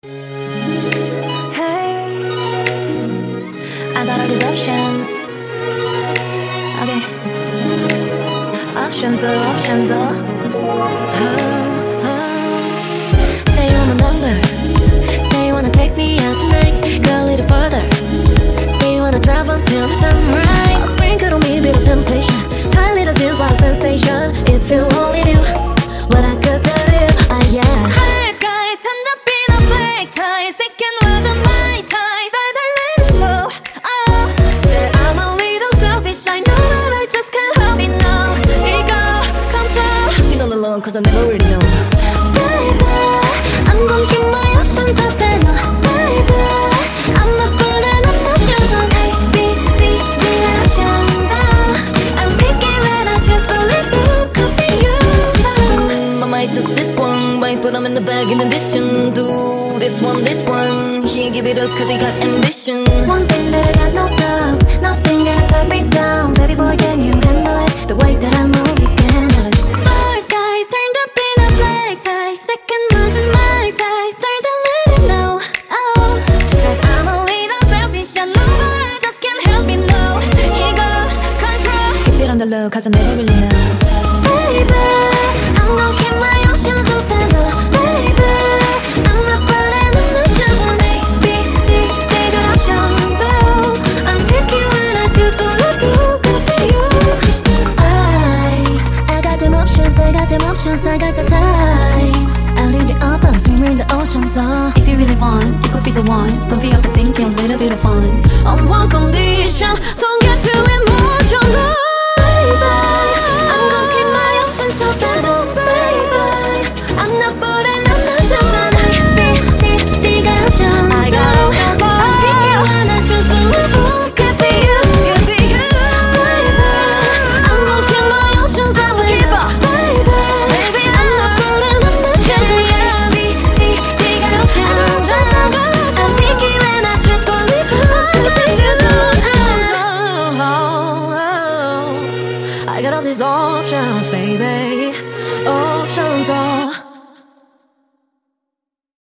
Hey, I got all these options. Okay, options, Say you want my number. Say you wanna take me out tonight. Go a little further. Say you wanna drive until the sunrise. Sprinkle on me a bit of temptation. Tight little jeans, what a sensation. If you only knew what I could do. Yeah. High sky, turned up in a black tie. Second wasn't my time. Better let it know. Oh, that I'm a little selfish. I know that I just can't help it now. Ego, control. Been on the low, cause I never really know. Baby, I'm gonna keep my options open. Baby, I'm not putting up no shoes on A, B, C, D options. Oh, I'm picky when I choose, but it could be you. I might choose this one, might put them in the bag in addition to this one. He give it up cause he got ambition. One thing that I got no doubt, nothing gonna turn me down. Baby boy, can you handle it? The way that I move is scandalous. First guy turned up in a black tie. Second wasn't my type. Third I let him know, oh, that I'm a little selfish. I know but I just can't help it now. Ego, control. Keep it on the low cause I never really know. Baby, I'm gonna keep my options open. Baby, I'm not putting on the shoes on A, B, C, D got options. Oh, I'm picky when I choose, but look who could be you. I got them options, I got the time. Out in the open, swimming in the ocean. So if you really want, it could be the one. Don't be overthinking, a little bit of fun. On one condition, don't get too emotional. Baby, I'm gonna keep my options open. Baby, I'm not putting up no shoes on A, B, C, D got options. I got options, but I'm picky when I choose, but who could be you? Baby, I'm gonna keep my options open. Baby, I'm not putting up no shoes on A, B, C, D got options. I'm picky when I choose, but who could be you? I got all these options, baby. Options.